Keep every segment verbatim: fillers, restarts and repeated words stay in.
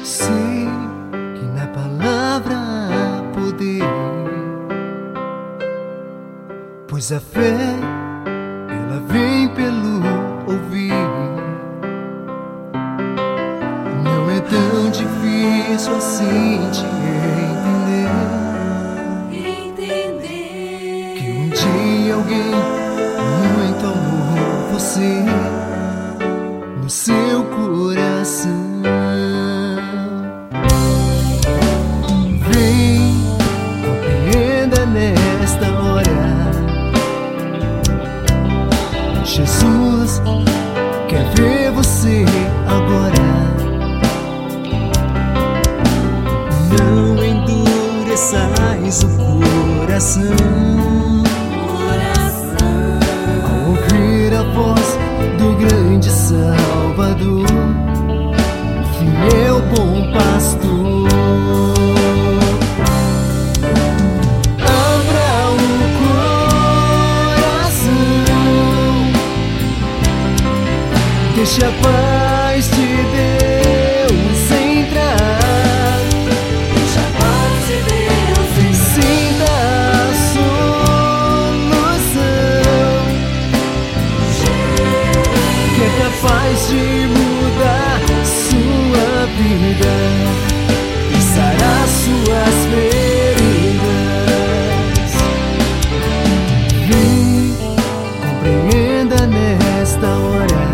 Sei que na palavra há poder, pois a fé, ela vem pelo ouvir. Não é tão difícil assim te entender, entender que um dia alguém muito amou você no seu coração. Vem, compreenda nesta hora, Jesus quer ver você agora. Não endureçais o coração, coração. ao ouvir a voz do grande Salvador, fiel bom pastor. Abra o coração, deixa a paz de Deus entrar, Deixa a paz de Deus entrar. sinta a solução, que é capaz de mudar sua vida e sarar suas feridas. Vem, compreenda nesta hora,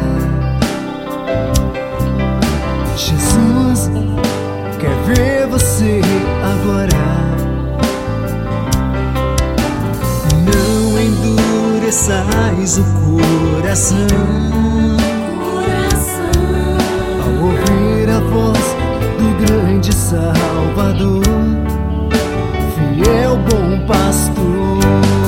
Jesus quer ver você agora. Não endureçais o coração, ao ouvir a voz do grande Salvador, fiel bom pastor.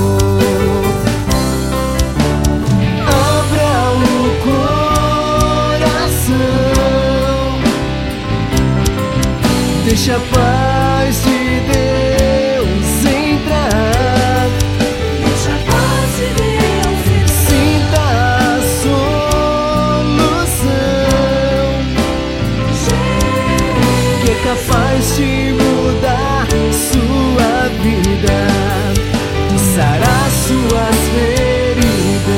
Abra o coração, deixa a paz de Deus entrar, Deixa a paz de Deus entrar. sinta a solução, que é capaz de mudar sua vida e sarar suas feridas.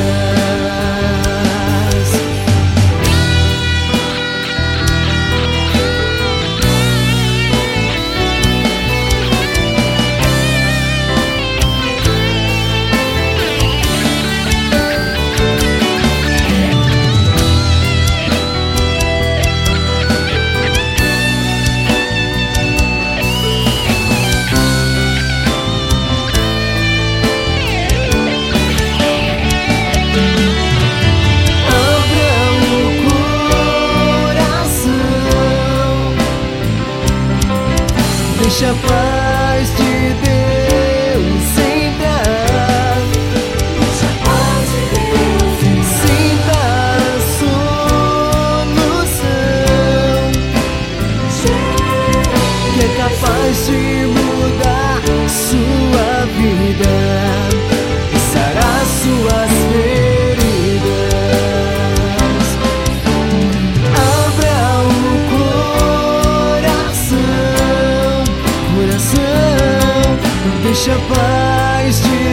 Deixa a paz de Deus entrar, Deixa a paz de Deus entrar. sinta a solução, que é capaz de mudar sua vida e sarar suas feridas. Abra o coração, coração, deixa a paz de